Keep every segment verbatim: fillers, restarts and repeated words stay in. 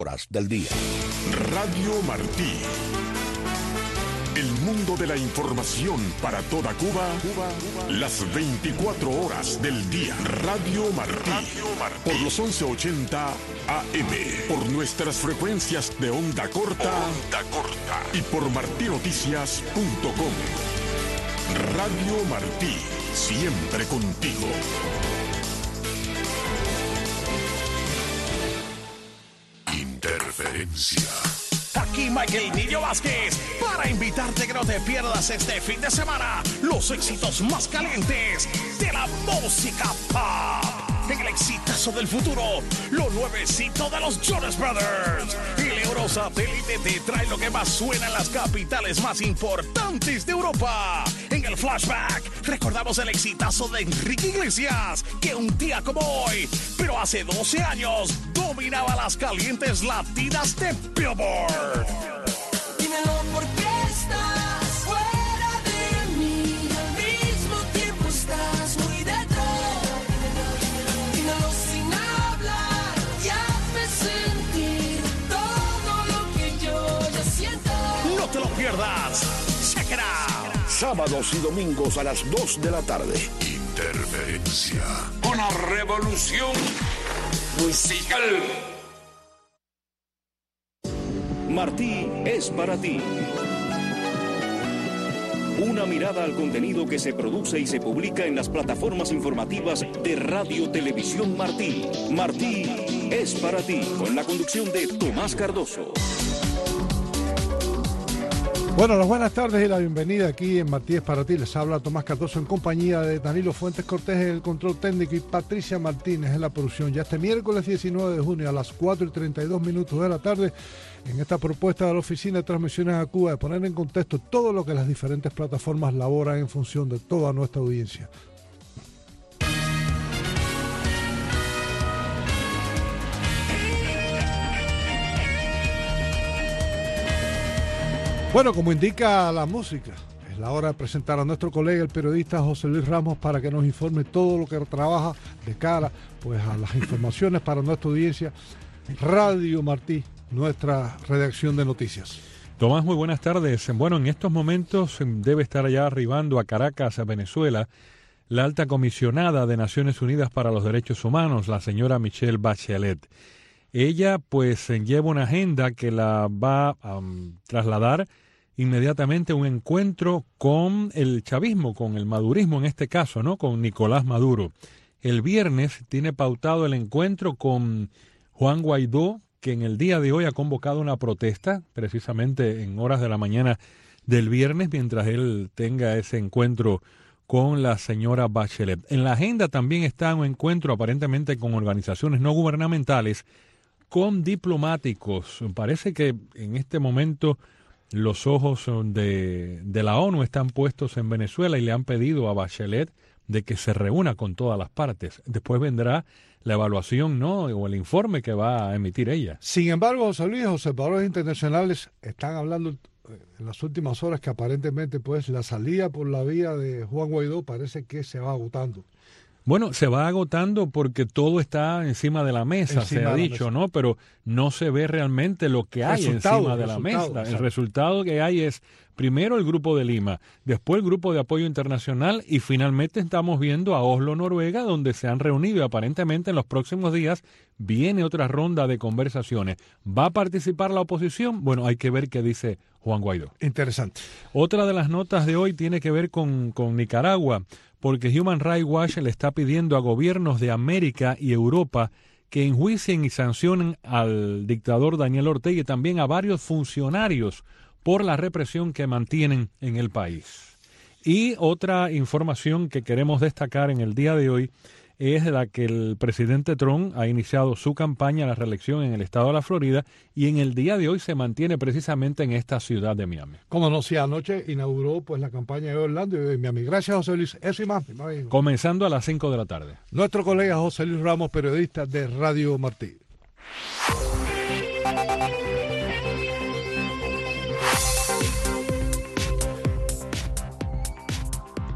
horas del día. Radio Martí. El mundo de la información para toda Cuba, Cuba, Cuba, las veinticuatro horas del día. Radio Martí. Radio Martí. Por los once ochenta A M. Por nuestras frecuencias de onda corta. Onda corta. Y por martinoticias punto com. Radio Martí. Siempre contigo. Interferencia. Aquí Michael Niño Vázquez para invitarte que no te pierdas este fin de semana los éxitos más calientes de la música pop. En el exitazo del futuro, lo nuevecito de los Jonas Brothers. Y el Eurosatélite te trae lo que más suena en las capitales más importantes de Europa. En el flashback, recordamos el exitazo de Enrique Iglesias, que un día como hoy, pero hace doce años, dominaba las calientes latinas de Billboard. Dímelo por qué estás fuera de mí, al mismo tiempo estás muy detrás. Dímelo sin hablar y hazme sentir todo lo que yo ya siento. No te lo pierdas. Check it out. Sábados y domingos a las dos de la tarde. Interferencia. Una revolución musical. Martí es para ti. Una mirada al contenido que se produce y se publica en las plataformas informativas de Radio Televisión Martí. Martí es para ti, con la conducción de Tomás Cardoso. Bueno, las buenas tardes y la bienvenida aquí en Martí es para ti. Les habla Tomás Cardoso en compañía de Danilo Fuentes Cortés en el control técnico y Patricia Martínez en la producción. Ya este miércoles diecinueve de junio a las cuatro y treinta y dos minutos de la tarde, en esta propuesta de la Oficina de Transmisiones a Cuba de poner en contexto todo lo que las diferentes plataformas laboran en función de toda nuestra audiencia. Bueno, como indica la música, es la hora de presentar a nuestro colega, el periodista José Luis Ramos, para que nos informe todo lo que trabaja de cara pues, a las informaciones para nuestra audiencia. Radio Martí, nuestra redacción de noticias. Tomás, muy buenas tardes. Bueno, en estos momentos debe estar ya arribando a Caracas, a Venezuela, la alta comisionada de Naciones Unidas para los Derechos Humanos, la señora Michelle Bachelet. Ella pues lleva una agenda que la va a um, trasladar inmediatamente a un encuentro con el chavismo, con el madurismo en este caso, ¿no? Con Nicolás Maduro. El viernes tiene pautado el encuentro con Juan Guaidó, que en el día de hoy ha convocado una protesta, precisamente en horas de la mañana del viernes, mientras él tenga ese encuentro con la señora Bachelet. En la agenda también está un encuentro aparentemente con organizaciones no gubernamentales, con diplomáticos. Parece que en este momento los ojos de, de la ONU están puestos en Venezuela y le han pedido a Bachelet de que se reúna con todas las partes. Después vendrá la evaluación, ¿no? O el informe que va a emitir ella. Sin embargo, José Luis, observadores internacionales están hablando en las últimas horas que aparentemente pues la salida por la vía de Juan Guaidó parece que se va agotando. Bueno, se va agotando porque todo está encima de la mesa, encima se ha dicho, mesa. ¿no? Pero no se ve realmente lo que hay resultado, encima de la mesa. Exacto. El resultado que hay es, primero el Grupo de Lima, después el Grupo de Apoyo Internacional y finalmente estamos viendo a Oslo, Noruega, donde se han reunido y aparentemente en los próximos días viene otra ronda de conversaciones. ¿Va a participar la oposición? Bueno, hay que ver qué dice Juan Guaidó. Interesante. Otra de las notas de hoy tiene que ver con, con Nicaragua, porque Human Rights Watch le está pidiendo a gobiernos de América y Europa que enjuicien y sancionen al dictador Daniel Ortega y también a varios funcionarios por la represión que mantienen en el país. Y otra información que queremos destacar en el día de hoy es la que el presidente Trump ha iniciado su campaña a la reelección en el estado de la Florida y en el día de hoy se mantiene precisamente en esta ciudad de Miami. Como no, si anoche inauguró pues la campaña de Orlando y de Miami. Gracias, José Luis. Eso y más. Comenzando a las cinco de la tarde. Nuestro colega José Luis Ramos, periodista de Radio Martí.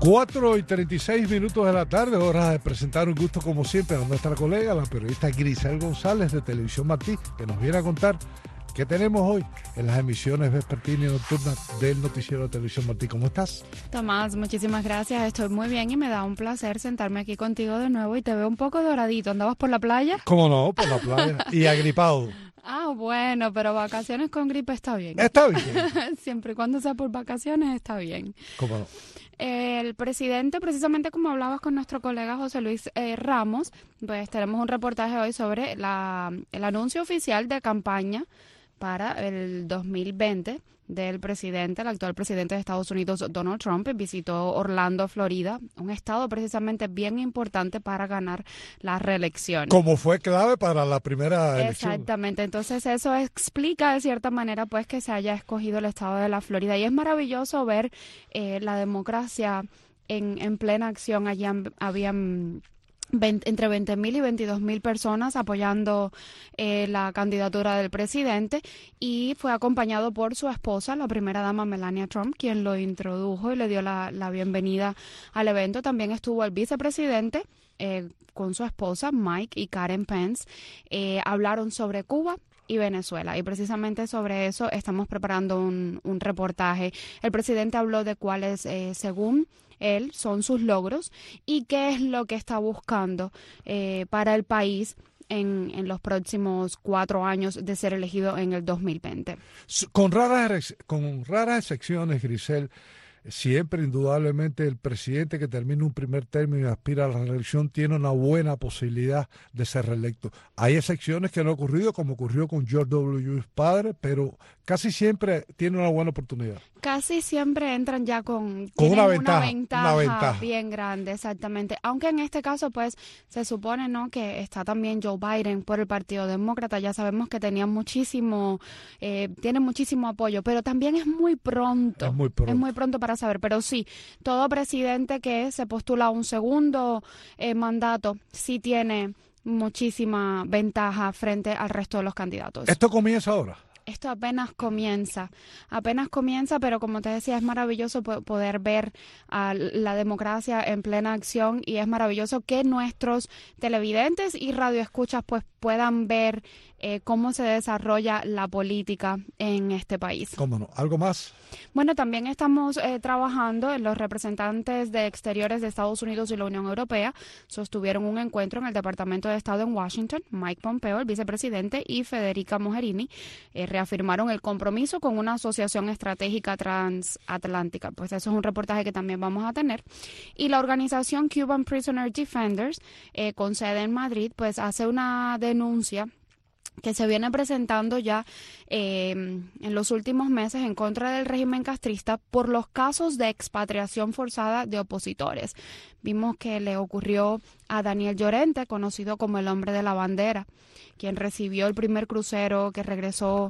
cuatro y treinta y seis minutos de la tarde, hora de presentar un gusto como siempre a nuestra colega, la periodista Grisel González de Televisión Martí, que nos viene a contar qué tenemos hoy en las emisiones vespertinas y nocturnas del noticiero de Televisión Martí. ¿Cómo estás? Tomás, muchísimas gracias, estoy muy bien y me da un placer sentarme aquí contigo de nuevo y te veo un poco doradito. ¿Andabas por la playa? ¿Cómo no? Por la playa y agripado. Ah, bueno, pero vacaciones con gripe está bien. Está bien. Siempre y cuando sea por vacaciones está bien. ¿Cómo no? El presidente, precisamente como hablabas con nuestro colega José Luis eh, Ramos, pues tenemos un reportaje hoy sobre la, el anuncio oficial de campaña para el dos mil veinte del presidente, el actual presidente de Estados Unidos, Donald Trump. Visitó Orlando, Florida, un estado precisamente bien importante para ganar la reelección. Como fue clave para la primera elección. Exactamente, entonces eso explica de cierta manera pues que se haya escogido el estado de la Florida y es maravilloso ver eh, la democracia en, en plena acción. Allí habían veinte, entre veinte mil y veintidós mil personas apoyando eh, la candidatura del presidente y fue acompañado por su esposa, la primera dama Melania Trump, quien lo introdujo y le dio la, la bienvenida al evento. También estuvo el vicepresidente eh, con su esposa Mike y Karen Pence. Eh, hablaron sobre Cuba y Venezuela y precisamente sobre eso estamos preparando un, un reportaje. El presidente habló de cuáles, eh, según él, son sus logros y qué es lo que está buscando eh, para el país en, en los próximos cuatro años de ser elegido en el dos mil veinte. Con raras, con raras excepciones, Grisel, siempre indudablemente el presidente que termina un primer término y aspira a la reelección tiene una buena posibilidad de ser reelecto. Hay excepciones que no ha ocurrido, como ocurrió con George W. Bush padre, pero casi siempre tiene una buena oportunidad. Casi siempre entran ya con, con una, ventaja, una, ventaja una ventaja bien grande, exactamente. Aunque en este caso, pues, se supone, ¿no?, que está también Joe Biden por el Partido Demócrata. Ya sabemos que tenía muchísimo, eh, tiene muchísimo apoyo, pero también es muy pronto. Es muy pronto. Es muy pronto para saber. Pero sí, todo presidente que se postula a un segundo eh, mandato sí tiene muchísima ventaja frente al resto de los candidatos. ¿Esto comienza ahora? Esto apenas comienza, apenas comienza, pero como te decía, es maravilloso poder ver a la democracia en plena acción y es maravilloso que nuestros televidentes y radioescuchas pues puedan ver eh, cómo se desarrolla la política en este país. ¿Cómo no? ¿Algo más? Bueno, también estamos eh, trabajando en los representantes de exteriores de Estados Unidos y la Unión Europea. Sostuvieron un encuentro en el Departamento de Estado en Washington. Mike Pompeo, el vicepresidente, y Federica Mogherini eh, reafirmaron el compromiso con una asociación estratégica transatlántica. Pues eso es un reportaje que también vamos a tener. Y la organización Cuban Prisoner Defenders, eh, con sede en Madrid, pues hace una denuncia que se viene presentando ya eh, en los últimos meses en contra del régimen castrista por los casos de expatriación forzada de opositores. Vimos que le ocurrió a Daniel Llorente, conocido como el hombre de la bandera, quien recibió el primer crucero que regresó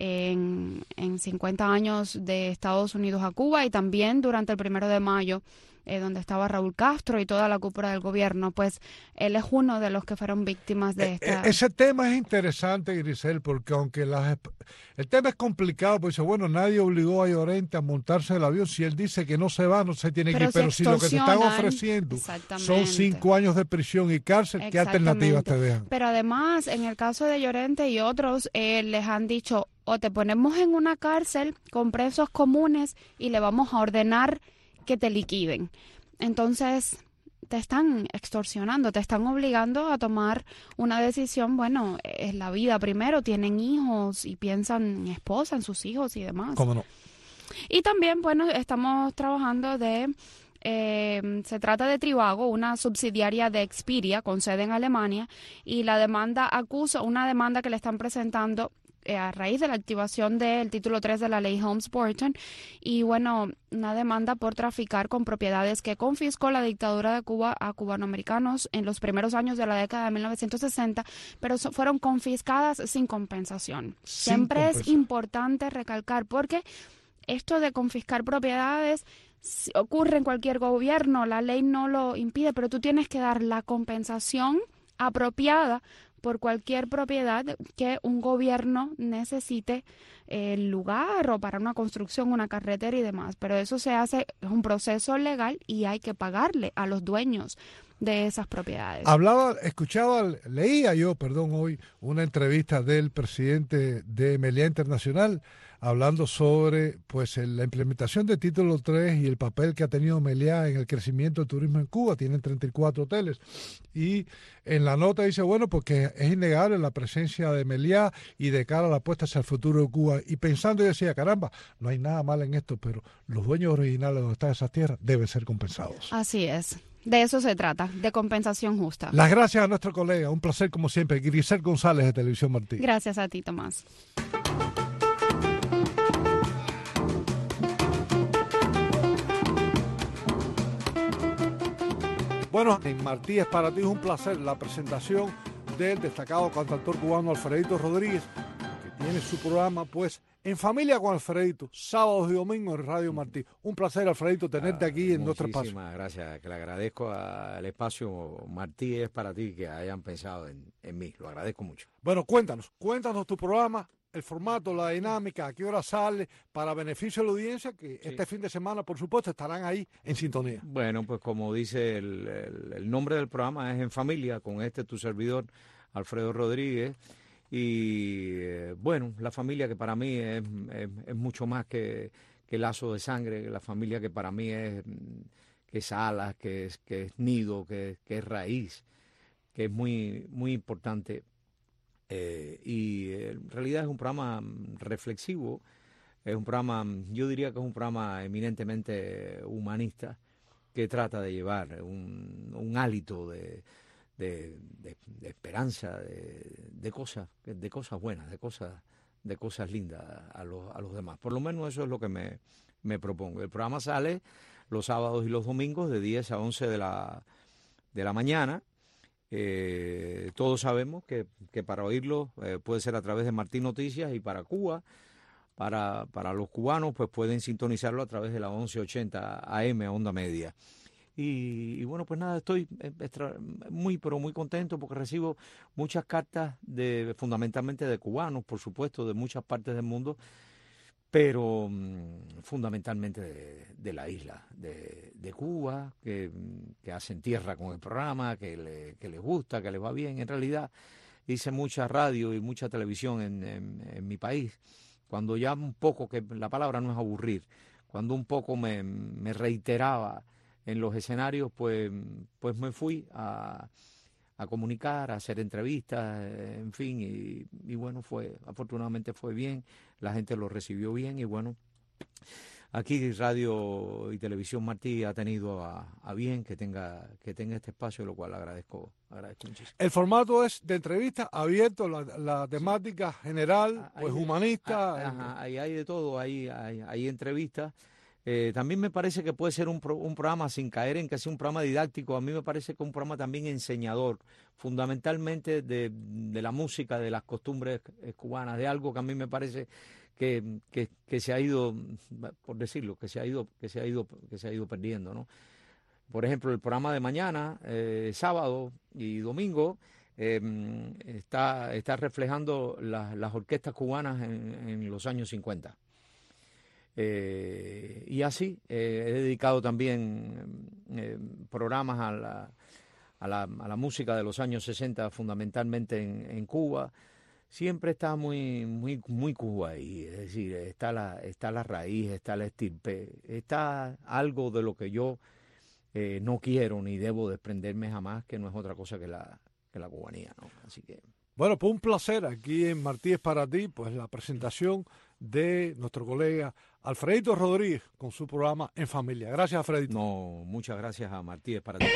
en, en cincuenta años de Estados Unidos a Cuba y también durante el primero de mayo, Eh, donde estaba Raúl Castro y toda la cúpula del gobierno, pues él es uno de los que fueron víctimas de esta... Eh, ese tema es interesante, Grisel, porque aunque las, el tema es complicado, pues dice, bueno, nadie obligó a Llorente a montarse el avión, si él dice que no se va, no se tiene que ir, pero si lo que te están ofreciendo son cinco años de prisión y cárcel, ¿qué alternativas te dejan? Pero además, en el caso de Llorente y otros, eh, les han dicho, o te ponemos en una cárcel con presos comunes y le vamos a ordenar que te liquiden. Entonces te están extorsionando, te están obligando a tomar una decisión. Bueno, es la vida primero, tienen hijos y piensan en esposa, en sus hijos y demás. ¿Cómo no? Y también, bueno, estamos trabajando de... Eh, se trata de Trivago, una subsidiaria de Expedia con sede en Alemania, y la demanda acusa, una demanda que le están presentando eh, a raíz de la activación del título tres de la ley Helms-Burton, y bueno, una demanda por traficar con propiedades que confiscó la dictadura de Cuba a cubanoamericanos en los primeros años de la década de mil novecientos sesenta, pero so, fueron confiscadas sin compensación. Sin Siempre compensación. Es importante recalcar, porque esto de confiscar propiedades ocurre en cualquier gobierno, la ley no lo impide, pero tú tienes que dar la compensación apropiada por cualquier propiedad que un gobierno necesite el lugar o para una construcción, una carretera y demás. Pero eso se hace, es un proceso legal y hay que pagarle a los dueños de esas propiedades. Hablaba, escuchaba, leía yo, perdón, hoy una entrevista del presidente de Meliá Internacional hablando sobre pues la implementación del título tres y el papel que ha tenido Meliá en el crecimiento del turismo en Cuba. Tienen treinta y cuatro hoteles y en la nota dice, bueno, porque es innegable la presencia de Meliá y de cara a la apuesta hacia el futuro de Cuba. Y pensando yo decía, caramba, no hay nada mal en esto, pero los dueños originales donde están esas tierras deben ser compensados. Así es. De eso se trata, de compensación justa. Las gracias a nuestro colega, un placer como siempre, Grisel González de Televisión Martí. Gracias a ti, Tomás. Bueno, en Martí es para ti es un placer la presentación del destacado cantautor cubano Alfredito Rodríguez, que tiene su programa pues En Familia con Alfredito, sábados y domingos en Radio Martí. Un placer, Alfredito, tenerte ah, aquí en nuestro espacio. Muchísimas gracias, que le agradezco al espacio Martí es para ti que hayan pensado en, en mí, lo agradezco mucho. Bueno, cuéntanos, cuéntanos tu programa, el formato, la dinámica, a qué hora sale, para beneficio de la audiencia, que sí. Este fin de semana, por supuesto, estarán ahí en sintonía. Bueno, pues como dice el, el, el nombre del programa es En Familia, con este tu servidor, Alfredo Rodríguez. Y eh, bueno, la familia que para mí es, es, es mucho más que, que lazo de sangre, la familia que para mí es, que es alas, que es, que es nido, que, que es raíz, que es muy, muy importante. Eh, y eh, en realidad es un programa reflexivo, es un programa, yo diría que es un programa eminentemente humanista, que trata de llevar un, un hálito de... De, de, de esperanza, de, de cosas, de cosas buenas, de cosas, de cosas lindas a los, a los demás. Por lo menos eso es lo que me, me propongo. El programa sale los sábados y los domingos de diez a once de la, de la mañana. Eh, todos sabemos que, que para oírlo eh, puede ser a través de Martí Noticias, y para Cuba, para, para los cubanos, pues pueden sintonizarlo a través de la once ochenta A M a onda media. Y, y bueno, pues nada, estoy extra, muy, pero muy contento porque recibo muchas cartas, de fundamentalmente de cubanos, por supuesto, de muchas partes del mundo, pero mmm, fundamentalmente de, de la isla, de, de Cuba, que, que hacen tierra con el programa, que, le, que les gusta, que les va bien. En realidad hice mucha radio y mucha televisión en, en, en mi país, cuando ya un poco, que la palabra no es aburrir, cuando un poco me, me reiteraba en los escenarios, pues, pues me fui a, a comunicar, a hacer entrevistas, en fin, y, y bueno, fue, afortunadamente fue bien, la gente lo recibió bien, y bueno, aquí Radio y Televisión Martí ha tenido a, a bien que tenga, que tenga este espacio, lo cual agradezco, agradezco muchísimo. El formato es de entrevista abierto, la, la temática general, ahí, pues humanista. Ajá, ahí hay de todo, hay, hay, hay entrevistas. Eh, también me parece que puede ser un, pro, un programa, sin caer en que sea un programa didáctico, a mí me parece que es un programa también enseñador, fundamentalmente de, de la música, de las costumbres cubanas, de algo que a mí me parece que, que, que se ha ido, por decirlo, que se ha ido, que se ha ido, que se ha ido perdiendo, ¿no? Por ejemplo, el programa de mañana, eh, sábado y domingo, eh, está, está reflejando la, las orquestas cubanas en, en los años cincuenta. Eh, y así eh, he dedicado también eh, programas a la, a, la, a la música de los años sesenta, fundamentalmente en, en Cuba. Siempre está muy muy muy Cuba ahí, es decir, está la, está la raíz, está la estirpe, está algo de lo que yo eh, no quiero ni debo desprenderme jamás, que no es otra cosa que la, que la cubanía, ¿no? Así que... Bueno, pues un placer aquí en Martí es para ti, pues la presentación de nuestro colega Alfredito Rodríguez con su programa En Familia. Gracias, Alfredito. No, muchas gracias a Martí es para ti.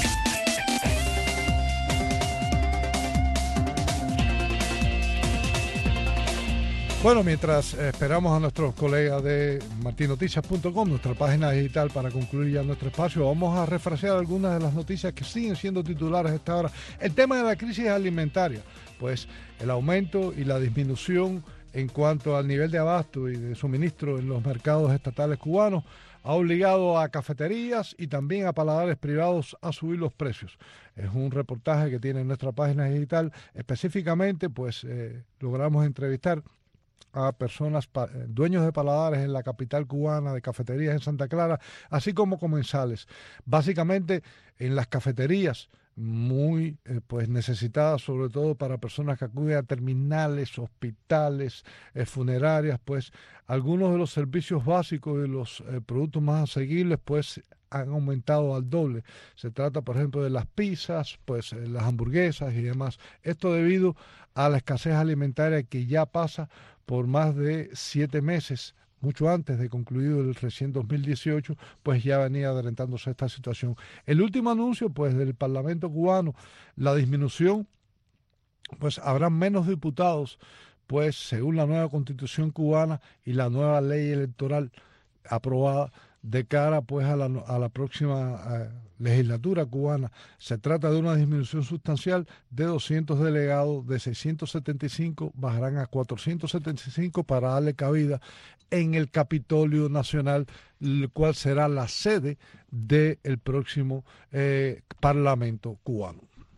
Bueno, mientras esperamos a nuestros colegas de marti noticias punto com, nuestra página digital, para concluir ya nuestro espacio, vamos a refrasear algunas de las noticias que siguen siendo titulares a esta hora. El tema de la crisis alimentaria, pues el aumento y la disminución en cuanto al nivel de abasto y de suministro en los mercados estatales cubanos ha obligado a cafeterías y también a paladares privados a subir los precios. Es un reportaje que tiene en nuestra página digital. Específicamente, pues eh, logramos entrevistar a personas, pa, dueños de paladares en la capital cubana, de cafeterías en Santa Clara, así como comensales. Básicamente, en las cafeterías, muy eh, pues necesitadas, sobre todo para personas que acuden a terminales, hospitales, eh, funerarias, pues algunos de los servicios básicos y los eh, productos más asequibles, pues han aumentado al doble. Se trata, por ejemplo, de las pizzas, pues eh, las hamburguesas y demás. Esto debido a la escasez alimentaria que ya pasa por más de siete meses, mucho antes de concluido el recién dos mil dieciocho, pues ya venía adelantándose esta situación. El último anuncio, pues, del Parlamento cubano, la disminución, pues habrá menos diputados, pues, según la nueva Constitución cubana y la nueva ley electoral aprobada de cara, pues, a la, a la próxima eh, legislatura cubana. Se trata de una disminución sustancial de doscientos delegados, de seiscientos setenta y cinco bajarán a cuatrocientos setenta y cinco para darle cabida en el Capitolio Nacional, el cual será la sede del próximo eh, Parlamento cubano.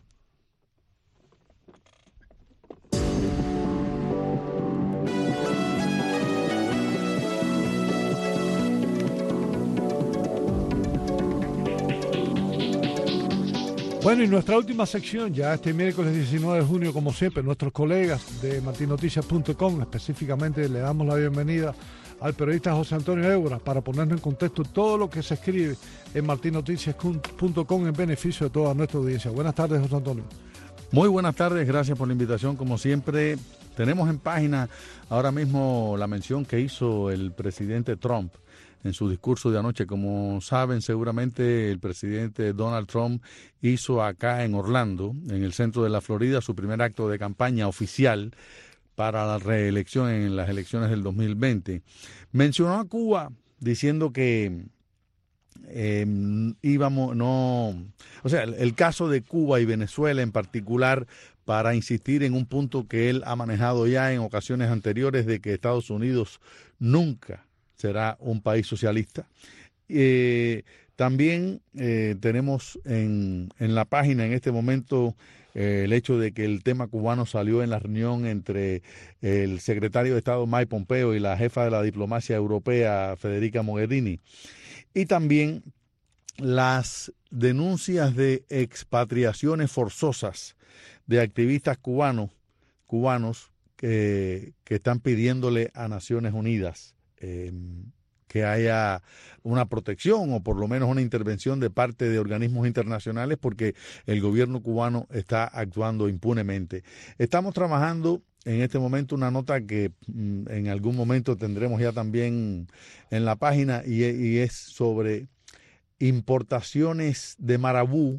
Bueno, y nuestra última sección, ya este miércoles diecinueve de junio, como siempre, nuestros colegas de martin noticias punto com, específicamente le damos la bienvenida al periodista José Antonio Évora para ponernos en contexto todo lo que se escribe en martin noticias punto com en beneficio de toda nuestra audiencia. Buenas tardes, José Antonio. Muy buenas tardes, gracias por la invitación. Como siempre, tenemos en página ahora mismo la mención que hizo el presidente Trump en su discurso de anoche. Como saben, seguramente el presidente Donald Trump hizo acá en Orlando, en el centro de la Florida, su primer acto de campaña oficial para la reelección en las elecciones del dos mil veinte. Mencionó a Cuba diciendo que eh, íbamos, no, o sea, el, el caso de Cuba y Venezuela en particular, para insistir en un punto que él ha manejado ya en ocasiones anteriores, de que Estados Unidos nunca será un país socialista. Eh, también eh, tenemos en, en la página en este momento eh, el hecho de que el tema cubano salió en la reunión entre el secretario de Estado Mike Pompeo y la jefa de la diplomacia europea Federica Mogherini. Y también las denuncias de expatriaciones forzosas de activistas cubanos, cubanos que, que están pidiéndole a Naciones Unidas Eh, que haya una protección o por lo menos una intervención de parte de organismos internacionales, porque el gobierno cubano está actuando impunemente. Estamos trabajando en este momento una nota que mm, en algún momento tendremos ya también en la página, y, y es sobre importaciones de marabú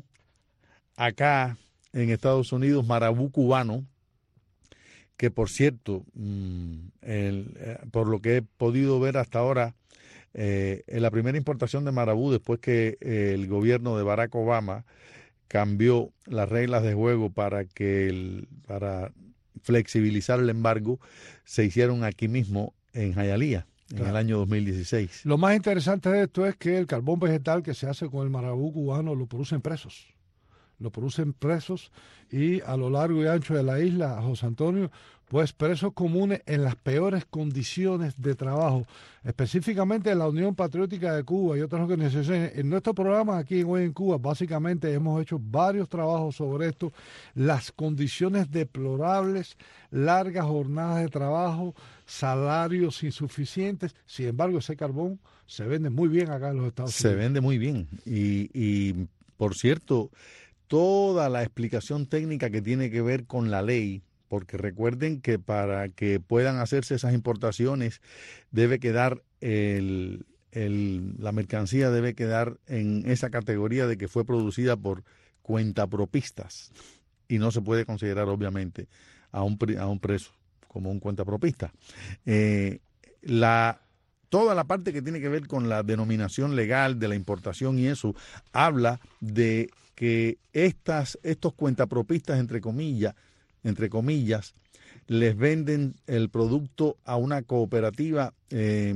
acá en Estados Unidos, marabú cubano, que por cierto, el, por lo que he podido ver hasta ahora, eh, en la primera importación de marabú, después que eh, el gobierno de Barack Obama cambió las reglas de juego para que el, para flexibilizar el embargo, se hicieron aquí mismo en Hialeah, en claro. el año dos mil dieciséis. Lo más interesante de esto es que el carbón vegetal que se hace con el marabú cubano lo producen presos. Lo producen presos, y a lo largo y ancho de la isla, José Antonio, pues presos comunes en las peores condiciones de trabajo, específicamente en la Unión Patriótica de Cuba y otras organizaciones. En nuestro programa aquí en Hoy en Cuba, básicamente hemos hecho varios trabajos sobre esto, las condiciones deplorables, largas jornadas de trabajo, salarios insuficientes. Sin embargo, ese carbón se vende muy bien acá en los Estados Unidos. Se vende muy bien, y, y por cierto, toda la explicación técnica que tiene que ver con la ley, porque recuerden que para que puedan hacerse esas importaciones debe quedar el, el, la mercancía debe quedar en esa categoría de que fue producida por cuentapropistas, y no se puede considerar obviamente a un, a un preso como un cuentapropista. Eh, la Toda la parte que tiene que ver con la denominación legal de la importación y eso, habla de que estas, estos cuentapropistas, entre comillas, entre comillas, les venden el producto a una cooperativa eh,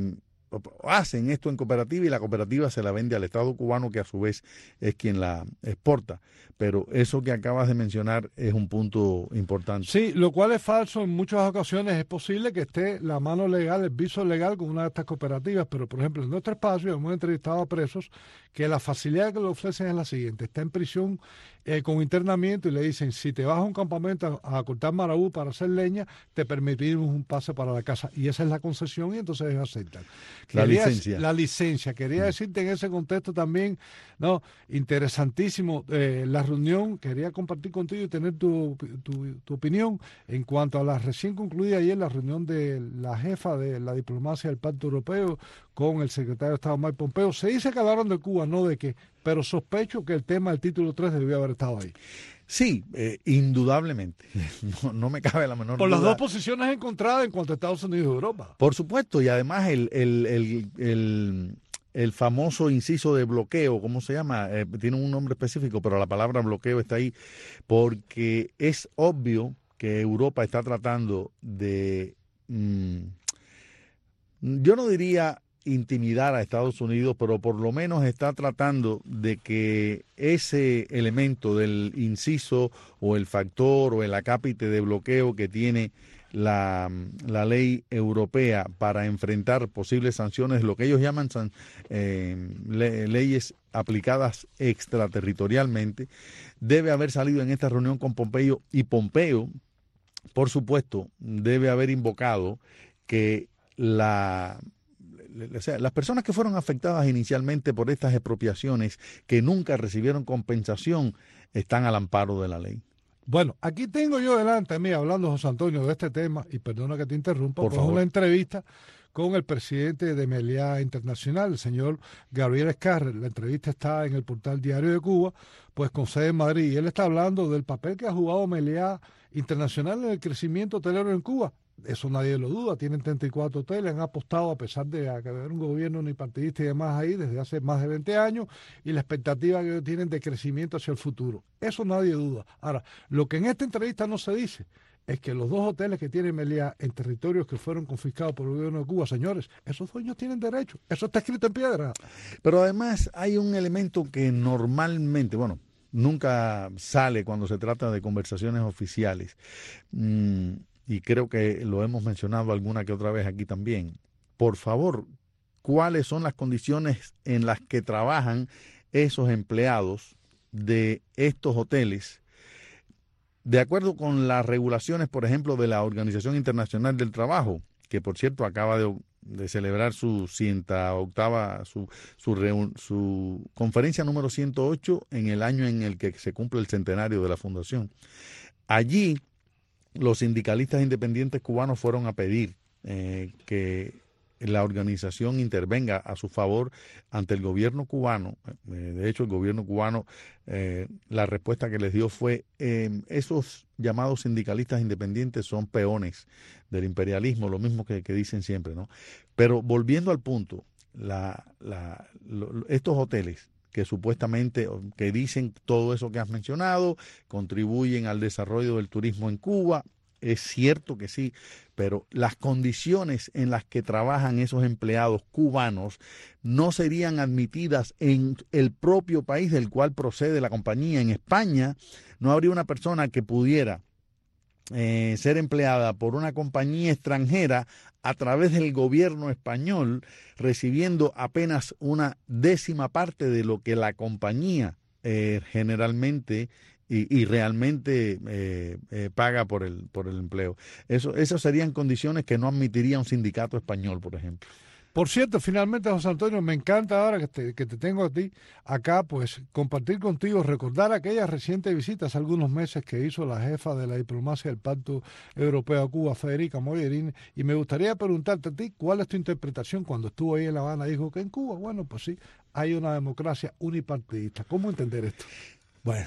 hacen esto en cooperativa y la cooperativa se la vende al Estado cubano, que a su vez es quien la exporta. Pero eso que acabas de mencionar es un punto importante. Sí, lo cual es falso. En muchas ocasiones es posible que esté la mano legal, el viso legal con una de estas cooperativas, pero por ejemplo en nuestro espacio hemos entrevistado a presos que la facilidad que le ofrecen es la siguiente: está en prisión eh, con internamiento y le dicen, si te vas a un campamento a, a cortar marabú para hacer leña, te permitimos un pase para la casa, y esa es la concesión y entonces ellos aceptan. La Quería, licencia. La licencia. Quería decirte en ese contexto también, no, interesantísimo, eh, la reunión, quería compartir contigo y tener tu, tu, tu opinión en cuanto a la recién concluida ayer la reunión de la jefa de la diplomacia del Pacto Europeo con el secretario de Estado Mike Pompeo. Se dice que hablaron de Cuba, no de qué, pero sospecho que el tema del título tres debió haber estado ahí. Sí, eh, indudablemente. No, no me cabe la menor Por duda. las dos posiciones encontradas en cuanto a Estados Unidos y Europa. Por supuesto, y además el, el, el, el, el famoso inciso de bloqueo, ¿cómo se llama? Eh, tiene un nombre específico, pero la palabra bloqueo está ahí porque es obvio que Europa está tratando de, mmm, yo no diría intimidar a Estados Unidos, pero por lo menos está tratando de que ese elemento del inciso o el factor o el acápite de bloqueo que tiene la, la ley europea para enfrentar posibles sanciones, lo que ellos llaman san, eh, le, leyes aplicadas extraterritorialmente, debe haber salido en esta reunión con Pompeo, y Pompeo, por supuesto, debe haber invocado que la... O sea, las personas que fueron afectadas inicialmente por estas expropiaciones, que nunca recibieron compensación, están al amparo de la ley. Bueno, aquí tengo yo delante de mí, hablando, José Antonio, de este tema, y perdona que te interrumpa, por pues favor, una entrevista con el presidente de Meliá Internacional, el señor Gabriel Escarrer. La entrevista está en el portal Diario de Cuba, pues con sede en Madrid, y él está hablando del papel que ha jugado Meliá Internacional en el crecimiento hotelero en Cuba. Eso nadie lo duda, tienen treinta y cuatro hoteles, han apostado a pesar de haber un gobierno unipartidista y demás ahí desde hace más de veinte años, y la expectativa que tienen de crecimiento hacia el futuro. Eso nadie duda. Ahora, lo que en esta entrevista no se dice es que los dos hoteles que tiene Meliá en territorios que fueron confiscados por el gobierno de Cuba, señores, esos dueños tienen derecho. Eso está escrito en piedra. Pero además hay un elemento que normalmente, bueno, nunca sale cuando se trata de conversaciones oficiales. Mm, y creo que lo hemos mencionado alguna que otra vez aquí también. Por favor, ¿cuáles son las condiciones en las que trabajan esos empleados de estos hoteles? De acuerdo con las regulaciones, por ejemplo, de la Organización Internacional del Trabajo, que por cierto acaba de, de celebrar su ciento octava, su, su, reun, su conferencia número ciento ocho en el año en el que se cumple el centenario de la fundación. Allí los sindicalistas independientes cubanos fueron a pedir eh, que la organización intervenga a su favor ante el gobierno cubano. Eh, de hecho, el gobierno cubano, eh, la respuesta que les dio fue, eh, esos llamados sindicalistas independientes son peones del imperialismo, lo mismo que, que dicen siempre, ¿no? Pero volviendo al punto, la, la, lo, estos hoteles que supuestamente, que dicen todo eso que has mencionado, contribuyen al desarrollo del turismo en Cuba, es cierto que sí, pero las condiciones en las que trabajan esos empleados cubanos no serían admitidas en el propio país del cual procede la compañía. En España no habría una persona que pudiera eh, ser empleada por una compañía extranjera a través del gobierno español, recibiendo apenas una décima parte de lo que la compañía eh, generalmente y, y realmente eh, eh, paga por el por el empleo. Eso, esas serían condiciones que no admitiría un sindicato español, por ejemplo. Por cierto, finalmente, José Antonio, me encanta ahora que te, que te tengo a ti acá, pues compartir contigo, recordar aquellas recientes visitas hace algunos meses que hizo la jefa de la diplomacia del Pacto Europeo a Cuba, Federica Mogherini, y me gustaría preguntarte a ti, ¿cuál es tu interpretación cuando estuvo ahí en La Habana? Dijo que en Cuba, bueno, pues sí, hay una democracia unipartidista. ¿Cómo entender esto? Bueno...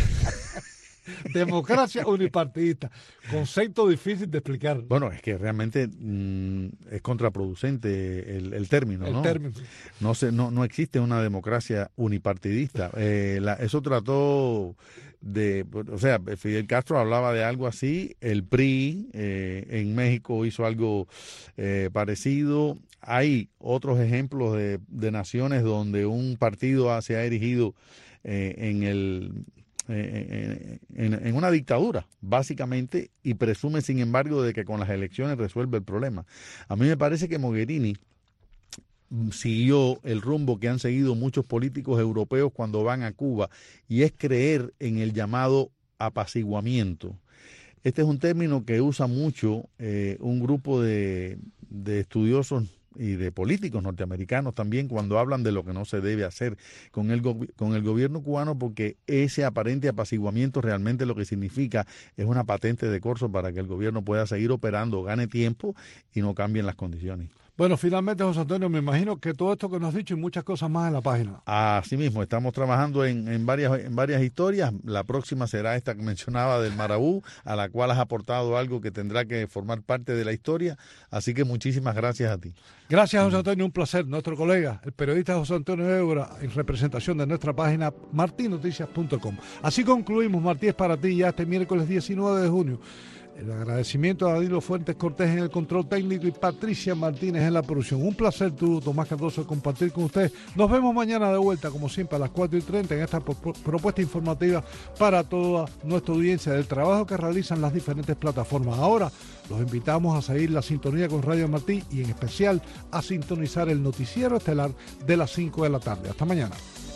Democracia unipartidista, concepto difícil de explicar. Bueno, es que realmente mmm, es contraproducente el, el término, el ¿no? Término. No, se, no, no existe una democracia unipartidista. Eh, la, eso trató de, o sea, Fidel Castro hablaba de algo así, el P R I eh, en México hizo algo eh, parecido. Hay otros ejemplos de, de naciones donde un partido se ha erigido eh, en el eh, en, en, en una dictadura, básicamente, y presume, sin embargo, de que con las elecciones resuelve el problema. A mí me parece que Mogherini siguió el rumbo que han seguido muchos políticos europeos cuando van a Cuba, y es creer en el llamado apaciguamiento. Este es un término que usa mucho eh, un grupo de, de estudiosos y de políticos norteamericanos también cuando hablan de lo que no se debe hacer con el, go- con el gobierno cubano, porque ese aparente apaciguamiento realmente lo que significa es una patente de corso para que el gobierno pueda seguir operando, gane tiempo y no cambien las condiciones. Bueno, finalmente, José Antonio, me imagino que todo esto que nos has dicho y muchas cosas más en la página. Así mismo, estamos trabajando en, en, varias, en varias historias. La próxima será esta que mencionaba del Marabú, a la cual has aportado algo que tendrá que formar parte de la historia. Así que muchísimas gracias a ti. Gracias, José Antonio, un placer. Nuestro colega, el periodista José Antonio Évora, en representación de nuestra página martí noticias punto com. Así concluimos Martí es para ti ya este miércoles diecinueve de junio. El agradecimiento a Danilo Fuentes Cortés en el control técnico y Patricia Martínez en la producción. Un placer, tú, Tomás Cardoso, compartir con ustedes. Nos vemos mañana de vuelta, como siempre, a las cuatro y treinta en esta propuesta informativa para toda nuestra audiencia del trabajo que realizan las diferentes plataformas. Ahora los invitamos a seguir la sintonía con Radio Martí y en especial a sintonizar el noticiero estelar de las cinco de la tarde. Hasta mañana.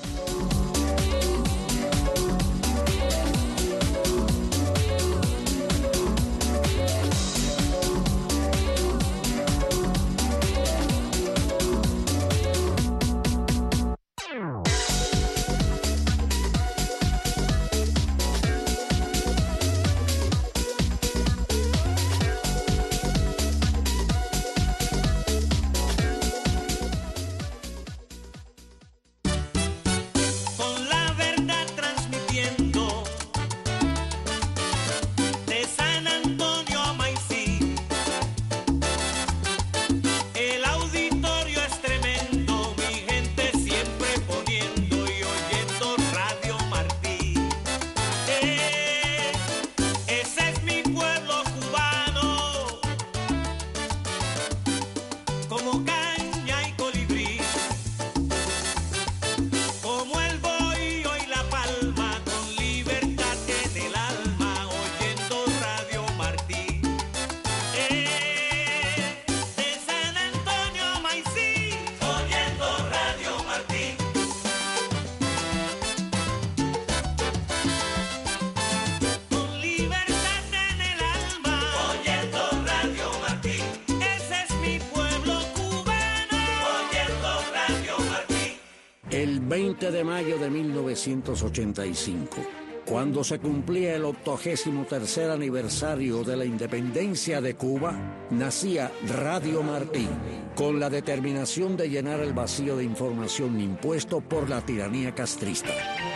El veinte de mayo de mil novecientos ochenta y cinco, cuando se cumplía el octogésimo tercer aniversario de la independencia de Cuba, nacía Radio Martí, con la determinación de llenar el vacío de información impuesto por la tiranía castrista.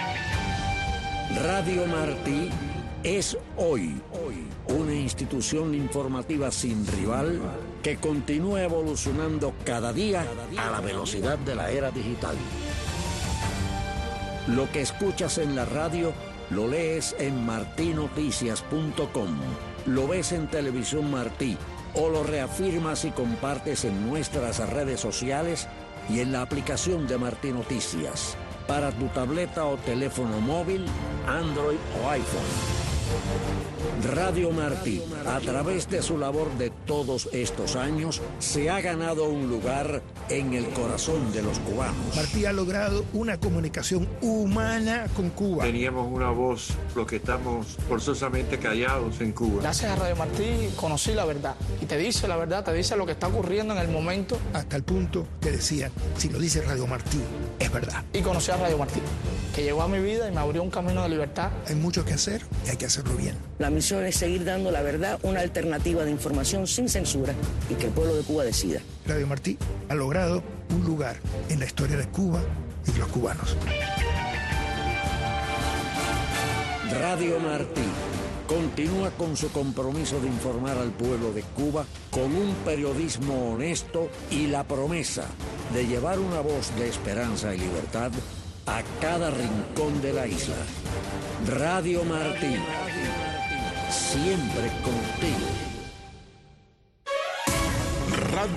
Radio Martí es hoy, hoy una institución informativa sin rival que continúa evolucionando cada día a la velocidad de la era digital. Lo que escuchas en la radio, lo lees en martí noticias punto com, lo ves en Televisión Martí o lo reafirmas y compartes en nuestras redes sociales y en la aplicación de Martí Noticias para tu tableta o teléfono móvil, Android o iPhone. Radio Martí, a través de su labor de todos estos años, se ha ganado un lugar en el corazón de los cubanos. Martí ha logrado una comunicación humana con Cuba. Teníamos una voz, los que estamos forzosamente callados en Cuba. Gracias a Radio Martí conocí la verdad. Y te dice la verdad, te dice lo que está ocurriendo en el momento. Hasta el punto que decían, si lo dice Radio Martí, es verdad. Y conocí a Radio Martí, que llegó a mi vida y me abrió un camino de libertad. Hay mucho que hacer y hay que hacerlo bien. La misión es seguir dando la verdad, una alternativa de información sin censura y que el pueblo de Cuba decida. Radio Martí ha logrado un lugar en la historia de Cuba y de los cubanos. Radio Martí continúa con su compromiso de informar al pueblo de Cuba con un periodismo honesto y la promesa de llevar una voz de esperanza y libertad a cada rincón de la isla. Radio Martí, siempre contigo.